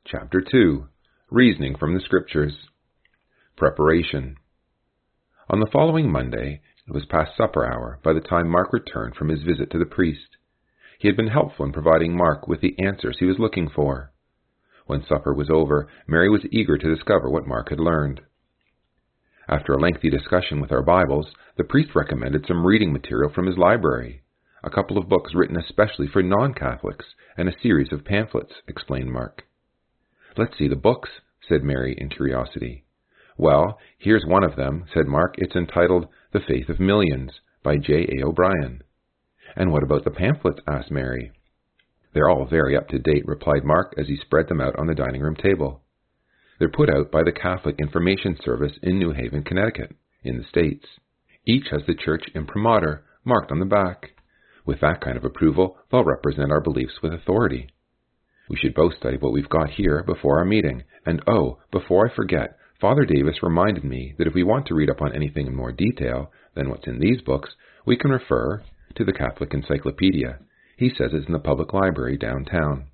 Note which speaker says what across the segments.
Speaker 1: Chapter 2. Reasoning from the Scriptures. Preparation. On the following Monday, it was past supper hour by the time Mark returned from his visit to the priest. He had been helpful in providing Mark with the answers he was looking for. When supper was over, Mary was eager to discover what Mark had learned. After a lengthy discussion with our Bibles, the priest recommended some reading material from his library, a couple of books written especially for non-Catholics, and a series of pamphlets, explained Mark. "Let's see the books," said Mary in curiosity. "Well, here's one of them," said Mark. "It's entitled The Faith of Millions by J.A. O'Brien." "And what about the pamphlets?" asked Mary. "They're all very up-to-date," replied Mark as he spread them out on the dining room table. "They're put out by the Catholic Information Service in New Haven, Connecticut, in the States. Each has the church imprimatur marked on the back. With that kind of approval, they'll represent our beliefs with authority. We should both study what we've got here before our meeting. And before I forget, Father Davis reminded me that if we want to read up on anything in more detail than what's in these books, we can refer to the Catholic Encyclopedia. He says it's in the public library downtown."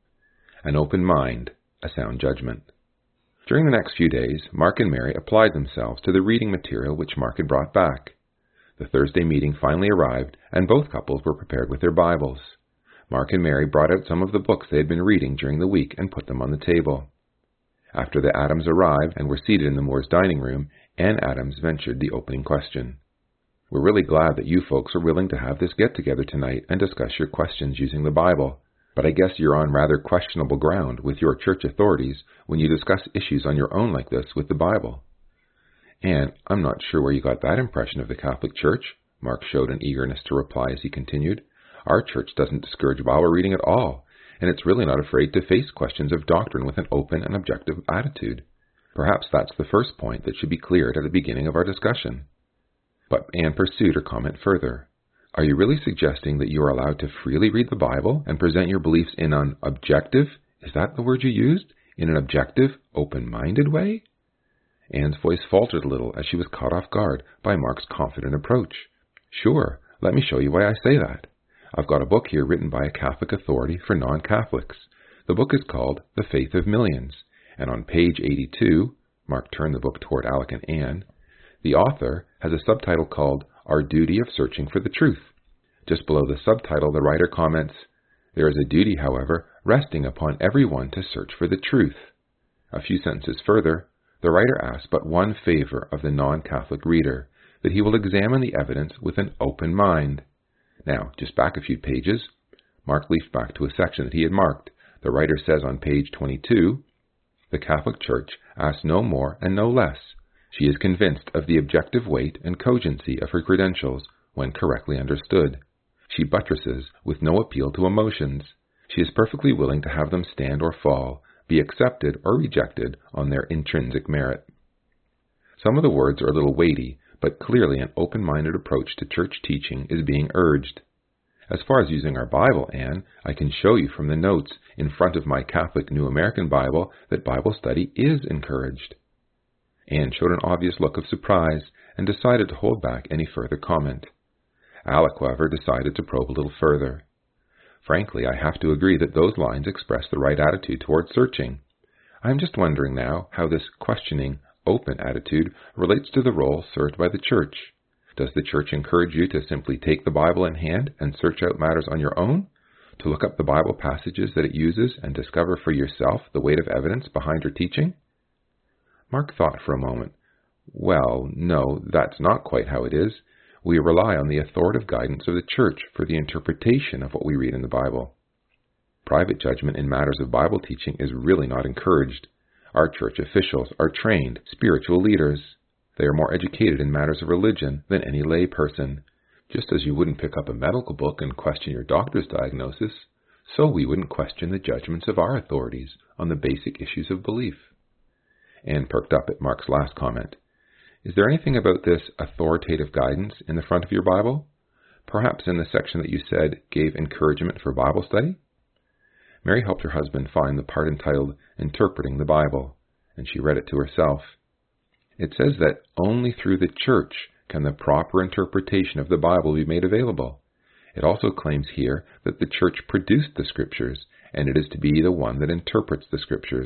Speaker 1: An open mind, a sound judgment. During the next few days, Mark and Mary applied themselves to the reading material which Mark had brought back. The Thursday meeting finally arrived, and both couples were prepared with their Bibles. Mark and Mary brought out some of the books they had been reading during the week and put them on the table. After the Adams arrived and were seated in the Moores' dining room, Ann Adams ventured the opening question. "We're really glad that you folks are willing to have this get-together tonight and discuss your questions using the Bible, but I guess you're on rather questionable ground with your church authorities when you discuss issues on your own like this with the Bible." "Ann, I'm not sure where you got that impression of the Catholic Church," Mark showed an eagerness to reply as he continued. "Our church doesn't discourage Bible reading at all, and it's really not afraid to face questions of doctrine with an open and objective attitude. Perhaps that's the first point that should be cleared at the beginning of our discussion." But Anne pursued her comment further. "Are you really suggesting that you are allowed to freely read the Bible and present your beliefs in an objective, is that the word you used? In an objective, open-minded way?" Anne's voice faltered a little as she was caught off guard by Mark's confident approach. "Sure, let me show you why I say that. I've got a book here written by a Catholic authority for non-Catholics. The book is called The Faith of Millions, and on page 82, Mark turned the book toward Alec and Anne, the author has a subtitle called Our Duty of Searching for the Truth. Just below the subtitle, the writer comments, "There is a duty, however, resting upon everyone to search for the truth." A few sentences further, the writer asks but one favor of the non-Catholic reader, that he will examine the evidence with an open mind. Now, just back a few pages, Mark leafed back to a section that he had marked. The writer says on page 22, "The Catholic Church asks no more and no less. She is convinced of the objective weight and cogency of her credentials when correctly understood. She buttresses with no appeal to emotions. She is perfectly willing to have them stand or fall, be accepted or rejected on their intrinsic merit." Some of the words are a little weighty, but clearly an open-minded approach to church teaching is being urged. As far as using our Bible, Anne, I can show you from the notes in front of my Catholic New American Bible that Bible study is encouraged. Anne showed an obvious look of surprise and decided to hold back any further comment. Alec, however, decided to probe a little further. "Frankly, I have to agree that those lines express the right attitude toward searching. I'm just wondering now how this questioning, open attitude relates to the role served by the Church. Does the Church encourage you to simply take the Bible in hand and search out matters on your own? To look up the Bible passages that it uses and discover for yourself the weight of evidence behind her teaching?" Mark thought for a moment. "Well, no, that's not quite how it is. We rely on the authoritative guidance of the Church for the interpretation of what we read in the Bible. Private judgment in matters of Bible teaching is really not encouraged. Our church officials are trained spiritual leaders. They are more educated in matters of religion than any lay person. Just as you wouldn't pick up a medical book and question your doctor's diagnosis, so we wouldn't question the judgments of our authorities on the basic issues of belief." Anne perked up at Mark's last comment. "Is there anything about this authoritative guidance in the front of your Bible? Perhaps in the section that you said gave encouragement for Bible study?" Mary helped her husband find the part entitled Interpreting the Bible, and she read it to herself. "It says that only through the Church can the proper interpretation of the Bible be made available. It also claims here that the Church produced the Scriptures and it is to be the one that interprets the Scriptures.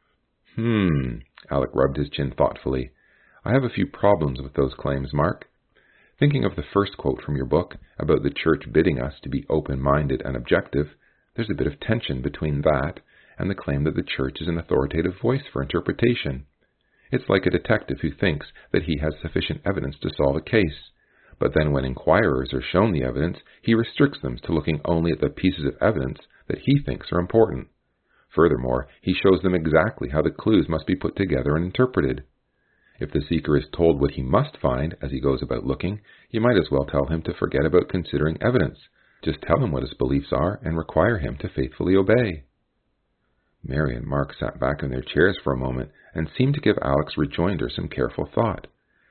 Speaker 1: Alec rubbed his chin thoughtfully. I have a few problems with those claims, Mark. Thinking of the first quote from your book about the church bidding us to be open-minded and objective, there's a bit of tension between that and the claim that the church is an authoritative voice for interpretation. It's like a detective who thinks that he has sufficient evidence to solve a case, but then when inquirers are shown the evidence, he restricts them to looking only at the pieces of evidence that he thinks are important. Furthermore, he shows them exactly how the clues must be put together and interpreted. If the seeker is told what he must find as he goes about looking, you might as well tell him to forget about considering evidence. Just tell him what his beliefs are and require him to faithfully obey. Mary and Mark sat back in their chairs for a moment and seemed to give Alec's rejoinder some careful thought.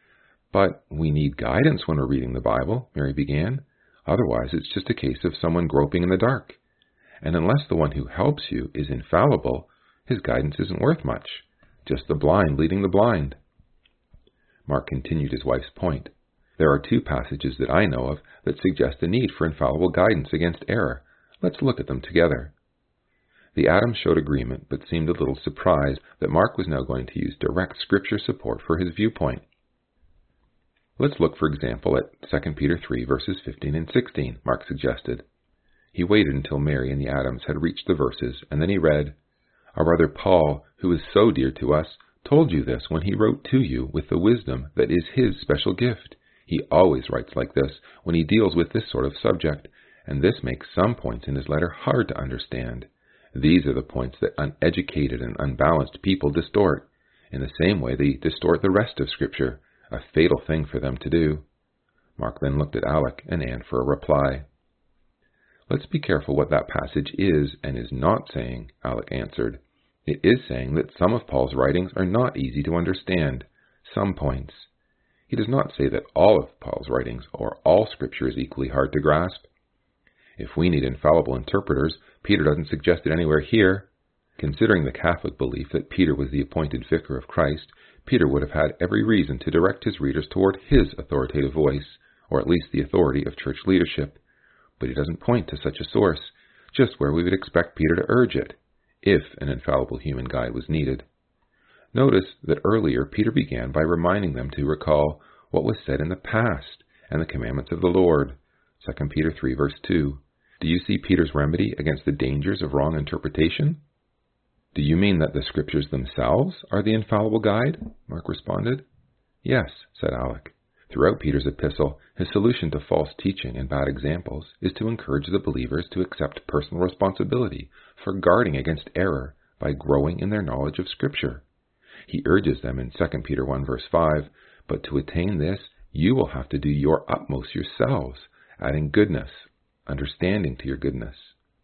Speaker 1: But we need guidance when we're reading the Bible, Mary began. Otherwise, it's just a case of someone groping in the dark. And unless the one who helps you is infallible, his guidance isn't worth much. Just the blind leading the blind. Mark continued his wife's point. There are two passages that I know of that suggest the need for infallible guidance against error. Let's look at them together. The Adams showed agreement, but seemed a little surprised that Mark was now going to use direct scripture support for his viewpoint. Let's look, for example, at 2 Peter 3, verses 15 and 16, Mark suggested. He waited until Mary and the Adams had reached the verses, and then he read, Our brother Paul, who is so dear to us, told you this when he wrote to you with the wisdom that is his special gift. He always writes like this when he deals with this sort of subject, and this makes some points in his letter hard to understand. These are the points that uneducated and unbalanced people distort. In the same way they distort the rest of Scripture, a fatal thing for them to do. Mark then looked at Alec and Anne for a reply. Let's be careful what that passage is and is not saying, Alec answered. It is saying that some of Paul's writings are not easy to understand, some points. He does not say that all of Paul's writings or all Scripture is equally hard to grasp. If we need infallible interpreters, Peter doesn't suggest it anywhere here. Considering the Catholic belief that Peter was the appointed vicar of Christ, Peter would have had every reason to direct his readers toward his authoritative voice, or at least the authority of church leadership. But he doesn't point to such a source, just where we would expect Peter to urge it, if an infallible human guide was needed. Notice that earlier Peter began by reminding them to recall what was said in the past and the commandments of the Lord. 2 Peter 3, verse 2. Do you see Peter's remedy against the dangers of wrong interpretation? Do you mean that the Scriptures themselves are the infallible guide? Mark responded. Yes, said Alec. Throughout Peter's epistle, his solution to false teaching and bad examples is to encourage the believers to accept personal responsibility for guarding against error by growing in their knowledge of Scripture. He urges them in 2 Peter 1, verse 5, But to attain this, you will have to do your utmost yourselves, adding goodness, understanding to your goodness.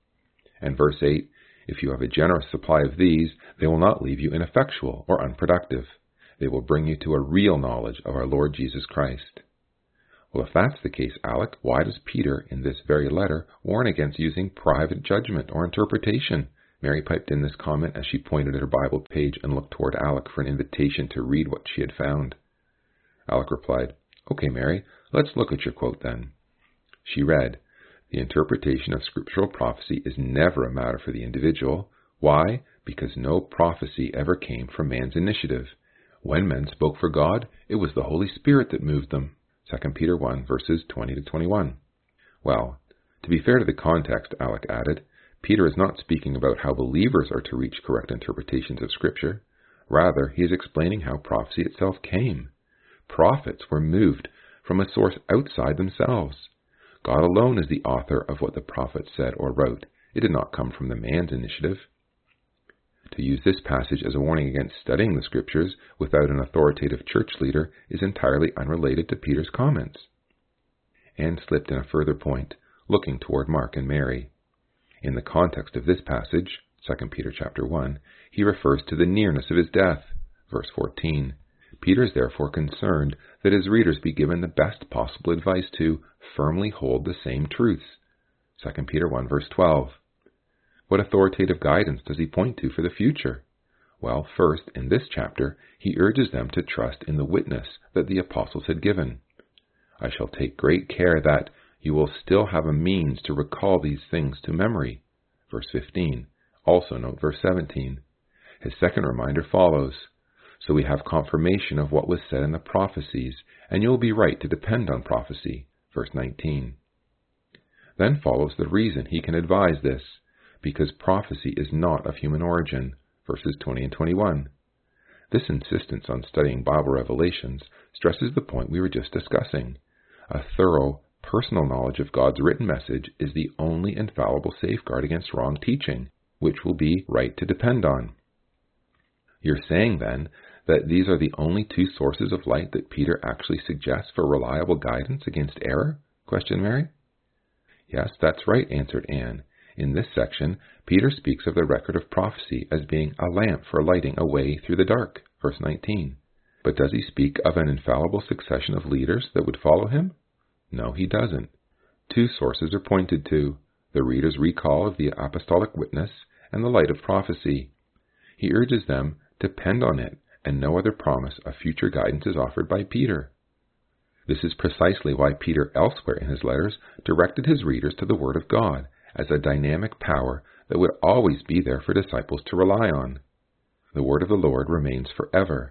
Speaker 1: And verse 8, If you have a generous supply of these, they will not leave you ineffectual or unproductive. They will bring you to a real knowledge of our Lord Jesus Christ. Well, if that's the case, Alec, why does Peter, in this very letter, warn against using private judgment or interpretation? Mary piped in this comment as she pointed at her Bible page and looked toward Alec for an invitation to read what she had found. Alec replied, Okay, Mary, let's look at your quote then. She read, The interpretation of scriptural prophecy is never a matter for the individual. Why? Because no prophecy ever came from man's initiative. When men spoke for God, it was the Holy Spirit that moved them. 2 Peter 1, verses 20 to 21. Well, to be fair to the context, Alec added, Peter is not speaking about how believers are to reach correct interpretations of Scripture. Rather, he is explaining how prophecy itself came. Prophets were moved from a source outside themselves. God alone is the author of what the prophets said or wrote. It did not come from the man's initiative. To use this passage as a warning against studying the Scriptures without an authoritative church leader is entirely unrelated to Peter's comments. Anne slipped in a further point, looking toward Mark and Mary. In the context of this passage, 2 Peter chapter 1, he refers to the nearness of his death. Verse 14. Peter is therefore concerned that his readers be given the best possible advice to firmly hold the same truths. 2 Peter 1, verse 12. What authoritative guidance does he point to for the future? Well, first, in this chapter, he urges them to trust in the witness that the apostles had given. I shall take great care that you will still have a means to recall these things to memory. Verse 15. Also note verse 17. His second reminder follows. So we have confirmation of what was said in the prophecies, and you will be right to depend on prophecy. Verse 19. Then follows the reason he can advise this, because prophecy is not of human origin. Verses 20 and 21. This insistence on studying Bible revelations stresses the point we were just discussing. A thorough, personal knowledge of God's written message is the only infallible safeguard against wrong teaching, which will be right to depend on. You're saying, then, that these are the only two sources of light that Peter actually suggests for reliable guidance against error? Questioned Mary. Yes, that's right, answered Anne. In this section, Peter speaks of the record of prophecy as being a lamp for lighting a way through the dark, verse 19. But does he speak of an infallible succession of leaders that would follow him? No, he doesn't. Two sources are pointed to, the reader's recall of the apostolic witness and the light of prophecy. He urges them to depend on it, and no other promise of future guidance is offered by Peter. This is precisely why Peter elsewhere in his letters directed his readers to the Word of God as a dynamic power that would always be there for disciples to rely on. The Word of the Lord remains forever.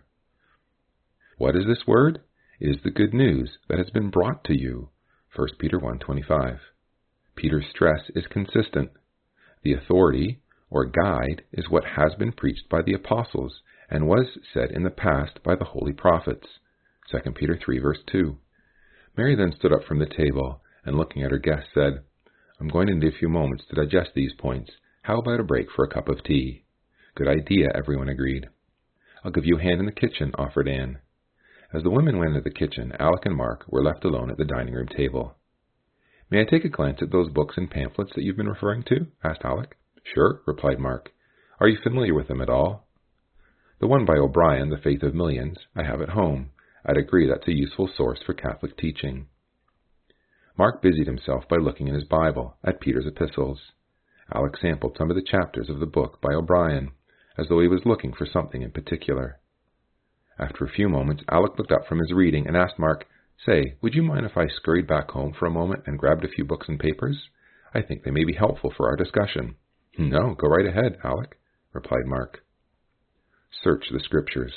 Speaker 1: What is this Word? It is the good news that has been brought to you. 1 Peter 1:25. Peter's stress is consistent. The authority, or guide, is what has been preached by the apostles and was said in the past by the holy prophets. 2 Peter 3 verse 2. Mary then stood up from the table and, looking at her guest, said, I'm going to need a few moments to digest these points. How about a break for a cup of tea? Good idea, everyone agreed. I'll give you a hand in the kitchen, offered Anne. As the women went into the kitchen, Alec and Mark were left alone at the dining room table. May I take a glance at those books and pamphlets that you've been referring to? Asked Alec. Sure, replied Mark. Are you familiar with them at all? The one by O'Brien, The Faith of Millions, I have at home. I'd agree that's a useful source for Catholic teaching. Mark busied himself by looking in his Bible at Peter's epistles. Alec sampled some of the chapters of the book by O'Brien, as though he was looking for something in particular. After a few moments, Alec looked up from his reading and asked Mark, Say, would you mind if I scurried back home for a moment and grabbed a few books and papers? I think they may be helpful for our discussion. No, go right ahead, Alec, replied Mark. Search the Scriptures.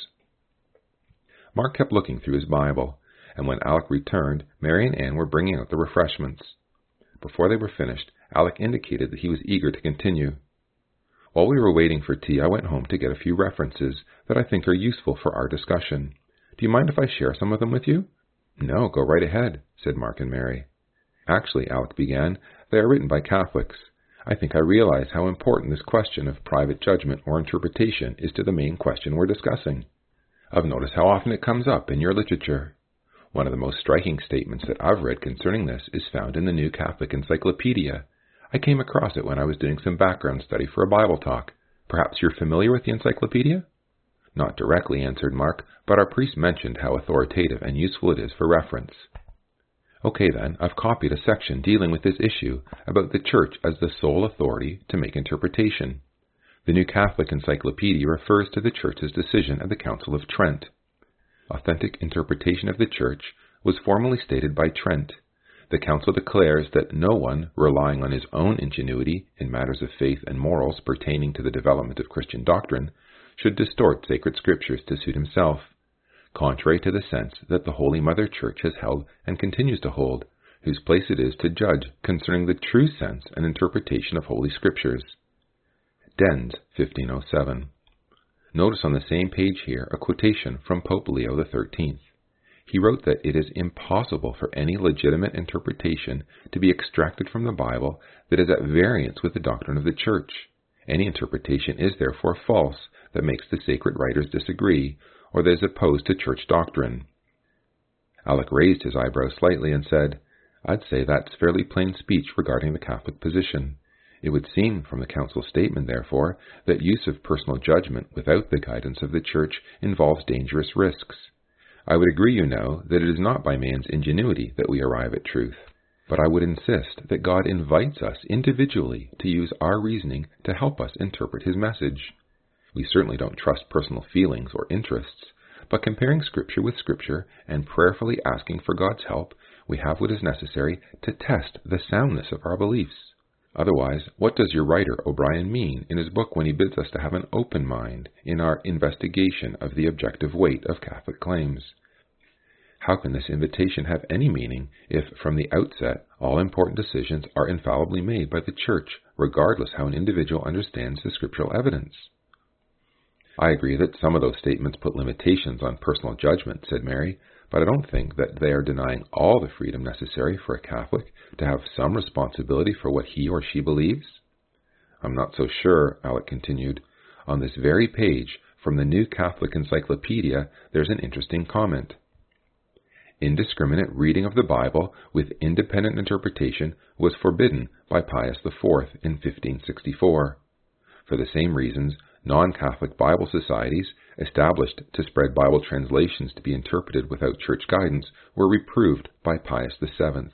Speaker 1: Mark kept looking through his Bible, and when Alec returned, Mary and Anne were bringing out the refreshments. Before they were finished, Alec indicated that he was eager to continue. While we were waiting for tea, I went home to get a few references that I think are useful for our discussion. Do you mind if I share some of them with you? No, go right ahead, said Mark and Mary. Actually, Alec began, they are written by Catholics. I think I realize how important this question of private judgment or interpretation is to the main question we're discussing. I've noticed how often it comes up in your literature. One of the most striking statements that I've read concerning this is found in the New Catholic Encyclopedia. I came across it when I was doing some background study for a Bible talk. Perhaps you're familiar with the encyclopedia? Not directly, answered Mark, but our priest mentioned how authoritative and useful it is for reference. Okay then, I've copied a section dealing with this issue about the Church as the sole authority to make interpretation. The New Catholic Encyclopedia refers to the Church's decision at the Council of Trent. Authentic interpretation of the Church was formally stated by Trent. The Council declares that no one, relying on his own ingenuity in matters of faith and morals pertaining to the development of Christian doctrine, should distort sacred scriptures to suit himself, contrary to the sense that the Holy Mother Church has held and continues to hold, whose place it is to judge concerning the true sense and interpretation of Holy Scriptures. Dens, 1507. Notice on the same page here a quotation from Pope Leo XIII. He wrote that it is impossible for any legitimate interpretation to be extracted from the Bible that is at variance with the doctrine of the Church. Any interpretation is therefore false that makes the sacred writers disagree, or that is opposed to Church doctrine. Alec raised his eyebrows slightly and said, I'd say that's fairly plain speech regarding the Catholic position. It would seem from the Council's statement, therefore, that use of personal judgment without the guidance of the Church involves dangerous risks. I would agree, you know, that it is not by man's ingenuity that we arrive at truth, but I would insist that God invites us individually to use our reasoning to help us interpret His message. We certainly don't trust personal feelings or interests, but comparing Scripture with Scripture and prayerfully asking for God's help, we have what is necessary to test the soundness of our beliefs. Otherwise, what does your writer O'Brien mean in his book when he bids us to have an open mind in our investigation of the objective weight of Catholic claims? How can this invitation have any meaning if, from the outset, all important decisions are infallibly made by the Church, regardless how an individual understands the scriptural evidence? I agree that some of those statements put limitations on personal judgment, said Mary, but I don't think that they are denying all the freedom necessary for a Catholic to have some responsibility for what he or she believes. I'm not so sure, Alec continued. On this very page, from the New Catholic Encyclopedia, there's an interesting comment. Indiscriminate reading of the Bible with independent interpretation was forbidden by Pius IV in 1564. For the same reasons, non-Catholic Bible societies, established to spread Bible translations to be interpreted without church guidance, were reproved by Pius VII.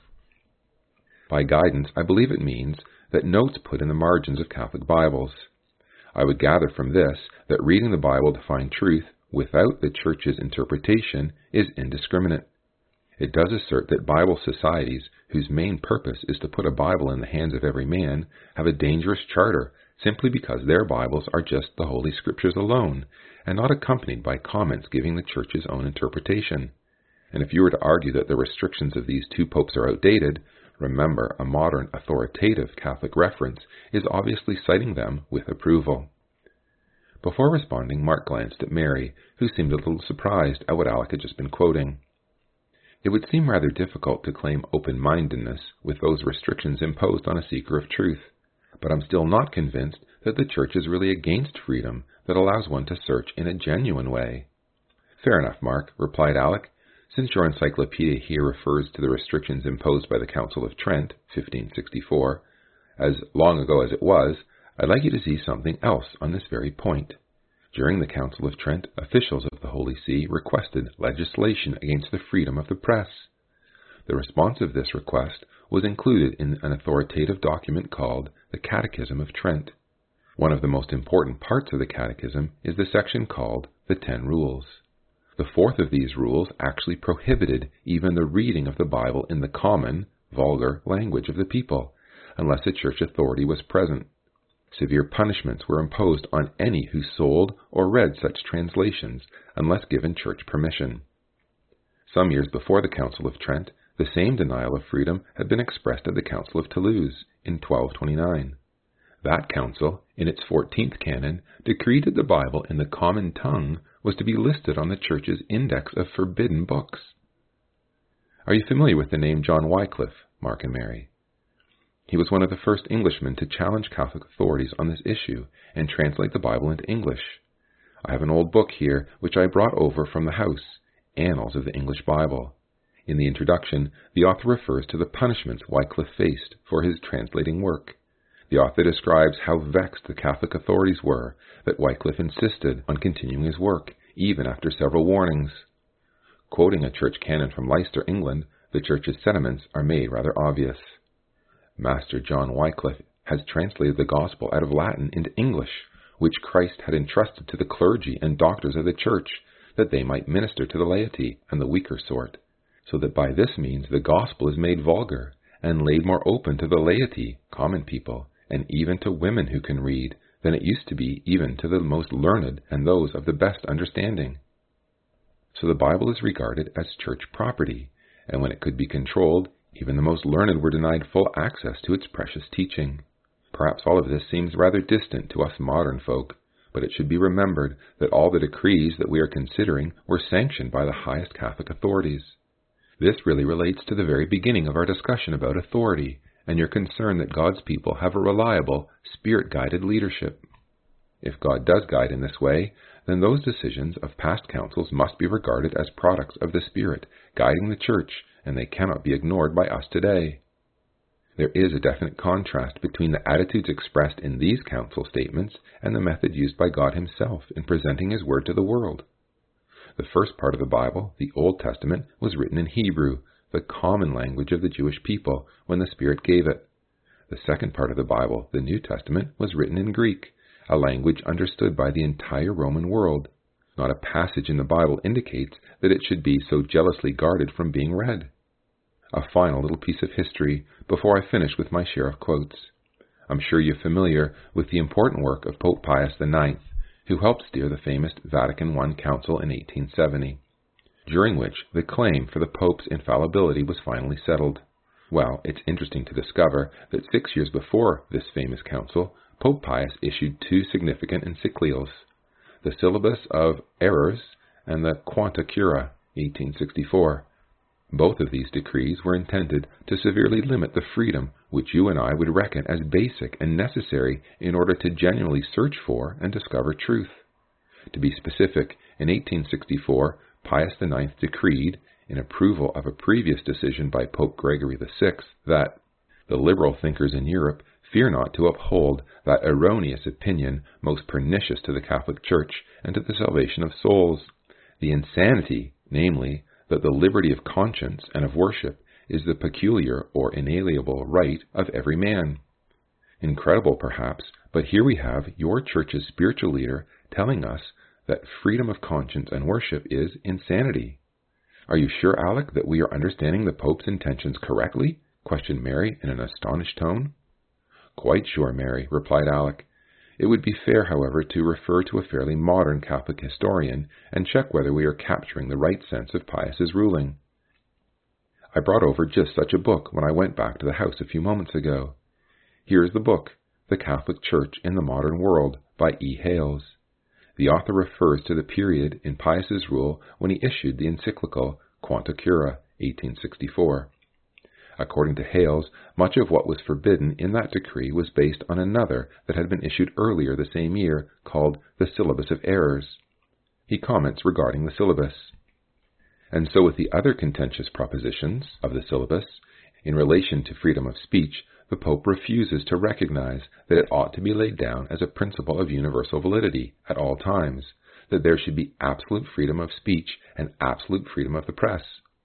Speaker 1: By guidance, I believe it means that notes put in the margins of Catholic Bibles. I would gather from this that reading the Bible to find truth without the Church's interpretation is indiscriminate. It does assert that Bible societies, whose main purpose is to put a Bible in the hands of every man, have a dangerous charter simply because their Bibles are just the Holy Scriptures alone, and not accompanied by comments giving the Church's own interpretation. And if you were to argue that the restrictions of these two popes are outdated, remember a modern authoritative Catholic reference is obviously citing them with approval. Before responding, Mark glanced at Mary, who seemed a little surprised at what Alec had just been quoting. It would seem rather difficult to claim open-mindedness with those restrictions imposed on a seeker of truth, but I'm still not convinced that the Church is really against freedom that allows one to search in a genuine way. Fair enough, Mark, replied Alec. Since your encyclopedia here refers to the restrictions imposed by the Council of Trent, 1564, as long ago as it was, I'd like you to see something else on this very point. During the Council of Trent, officials of the Holy See requested legislation against the freedom of the press. The response of this request was included in an authoritative document called the Catechism of Trent. One of the most important parts of the Catechism is the section called the 10 Rules. The fourth of these rules actually prohibited even the reading of the Bible in the common, vulgar language of the people, unless a church authority was present. Severe punishments were imposed on any who sold or read such translations, unless given church permission. Some years before the Council of Trent, the same denial of freedom had been expressed at the Council of Toulouse in 1229. That council, in its 14th canon, decreed that the Bible in the common tongue was to be listed on the Church's index of forbidden books. Are you familiar with the name John Wycliffe, Mark and Mary? He was one of the first Englishmen to challenge Catholic authorities on this issue and translate the Bible into English. I have an old book here which I brought over from the house, Annals of the English Bible. In the introduction, the author refers to the punishments Wycliffe faced for his translating work. The author describes how vexed the Catholic authorities were that Wycliffe insisted on continuing his work, even after several warnings. Quoting a church canon from Leicester, England, the Church's sentiments are made rather obvious. Master John Wycliffe has translated the Gospel out of Latin into English, which Christ had entrusted to the clergy and doctors of the Church, that they might minister to the laity and the weaker sort, so that by this means the Gospel is made vulgar, and laid more open to the laity, common people, and even to women who can read, than it used to be even to the most learned and those of the best understanding. So the Bible is regarded as church property, and when it could be controlled, even the most learned were denied full access to its precious teaching. Perhaps all of this seems rather distant to us modern folk, but it should be remembered that all the decrees that we are considering were sanctioned by the highest Catholic authorities. This really relates to the very beginning of our discussion about authority, and your concern that God's people have a reliable, Spirit-guided leadership. If God does guide in this way, then those decisions of past councils must be regarded as products of the Spirit, guiding the Church, and they cannot be ignored by us today. There is a definite contrast between the attitudes expressed in these council statements and the method used by God Himself in presenting His Word to the world. The first part of the Bible, the Old Testament, was written in Hebrew, the common language of the Jewish people, when the Spirit gave it. The second part of the Bible, the New Testament, was written in Greek, a language understood by the entire Roman world. Not a passage in the Bible indicates that it should be so jealously guarded from being read. A final little piece of history before I finish with my share of quotes. I'm sure you're familiar with the important work of Pope Pius IX, who helped steer the famous Vatican I Council in 1870, during which the claim for the Pope's infallibility was finally settled. Well, it's interesting to discover that 6 years before this famous council, Pope Pius issued two significant encyclicals, the Syllabus of Errors and the Quanta Cura, 1864. Both of these decrees were intended to severely limit the freedom which you and I would reckon as basic and necessary in order to genuinely search for and discover truth. To be specific, in 1864, Pius IX decreed, in approval of a previous decision by Pope Gregory VI, that the liberal thinkers in Europe fear not to uphold that erroneous opinion most pernicious to the Catholic Church and to the salvation of souls, the insanity, namely, that the liberty of conscience and of worship is the peculiar or inalienable right of every man. Incredible, perhaps, but here we have your Church's spiritual leader telling us that freedom of conscience and worship is insanity. Are you sure, Alec, that we are understanding the Pope's intentions correctly? Questioned Mary in an astonished tone. Quite sure, Mary, replied Alec. It would be fair, however, to refer to a fairly modern Catholic historian and check whether we are capturing the right sense of Pius's ruling. I brought over just such a book when I went back to the house a few moments ago. Here is the book, The Catholic Church in the Modern World, by E. Hales. The author refers to the period in Pius's rule when he issued the encyclical Quanta Cura, 1864. According to Hales, much of what was forbidden in that decree was based on another that had been issued earlier the same year, called the Syllabus of Errors. He comments regarding the syllabus. And so with the other contentious propositions of the syllabus, in relation to freedom of speech, the Pope refuses to recognize that it ought to be laid down as a principle of universal validity at all times, that there should be absolute freedom of speech and absolute freedom of the press.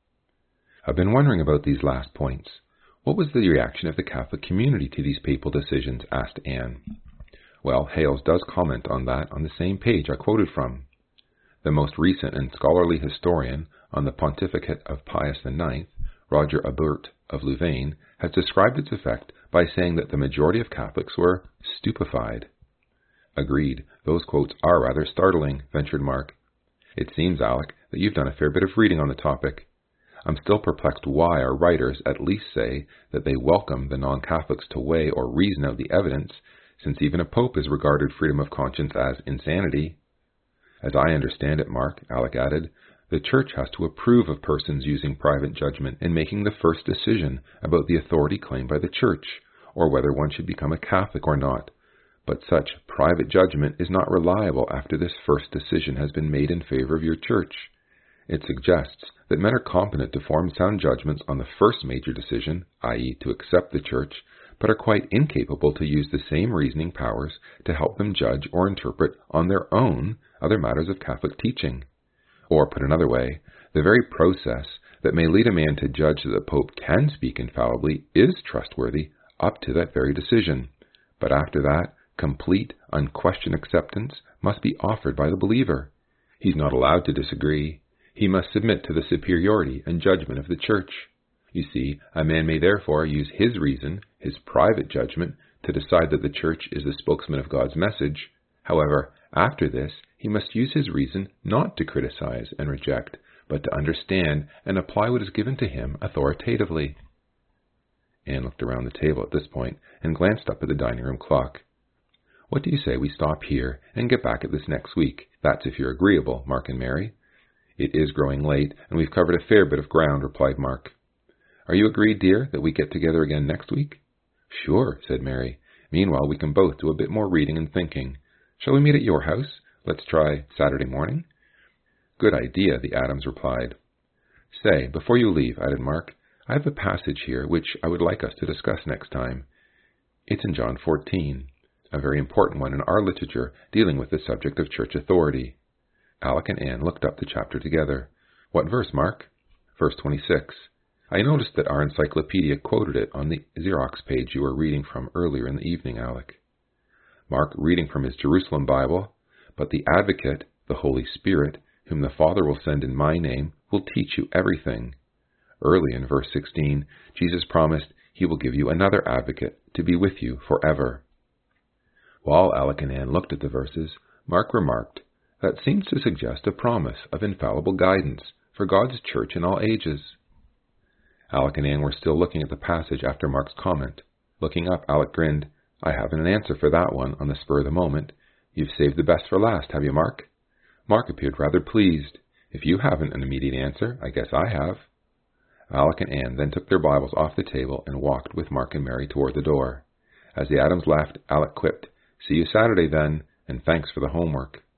Speaker 1: I've been wondering about these last points. What was the reaction of the Catholic community to these papal decisions? Asked Anne. Well, Hales does comment on that on the same page I quoted from. The most recent and scholarly historian on the pontificate of Pius IX, Roger Abert of Louvain, has described its effect by saying that the majority of Catholics were stupefied. Agreed, those quotes are rather startling, ventured Mark. It seems, Alec, that you've done a fair bit of reading on the topic. I'm still perplexed why our writers at least say that they welcome the non-Catholics to weigh or reason out the evidence, since even a pope has regarded freedom of conscience as insanity. As I understand it, Mark, Alec added, the Church has to approve of persons using private judgment in making the first decision about the authority claimed by the Church, or whether one should become a Catholic or not. But such private judgment is not reliable after this first decision has been made in favor of your Church. It suggests that men are competent to form sound judgments on the first major decision, i.e. to accept the Church, but are quite incapable to use the same reasoning powers to help them judge or interpret on their own other matters of Catholic teaching. Or, put another way, the very process that may lead a man to judge that the Pope can speak infallibly is trustworthy up to that very decision. But after that, complete, unquestioned acceptance must be offered by the believer. He's not allowed to disagree. He must submit to the superiority and judgment of the Church. You see, a man may therefore use his reason, his private judgment, to decide that the Church is the spokesman of God's message. However, after this, he must use his reason not to criticize and reject, but to understand and apply what is given to him authoritatively. Anne looked around the table at this point and glanced up at the dining room clock. What do you say we stop here and get back at this next week? That's if you're agreeable, Mark and Mary. It is growing late, and we've covered a fair bit of ground, replied Mark. Are you agreed, dear, that we get together again next week? Sure, said Mary. Meanwhile, we can both do a bit more reading and thinking. Shall we meet at your house? Let's try Saturday morning. Good idea, the Adams replied. Say, before you leave, added Mark, I have a passage here which I would like us to discuss next time. It's in John 14, a very important one in our literature dealing with the subject of church authority. Alec and Anne looked up the chapter together. What verse, Mark? Verse 26. I noticed that our encyclopedia quoted it on the Xerox page you were reading from earlier in the evening, Alec. Mark, reading from his Jerusalem Bible, but the Advocate, the Holy Spirit, whom the Father will send in my name, will teach you everything. Early in verse 16, Jesus promised, He will give you another advocate to be with you forever. While Alec and Anne looked at the verses, Mark remarked, "That seems to suggest a promise of infallible guidance for God's church in all ages." Alec and Anne were still looking at the passage after Mark's comment. Looking up, Alec grinned. "I haven't an answer for that one on the spur of the moment. You've saved the best for last, have you, Mark?" Mark appeared rather pleased. "If you haven't an immediate answer, I guess I have." Alec and Anne then took their Bibles off the table and walked with Mark and Mary toward the door. As the Adams left, Alec quipped, "See you Saturday then, and thanks for the homework."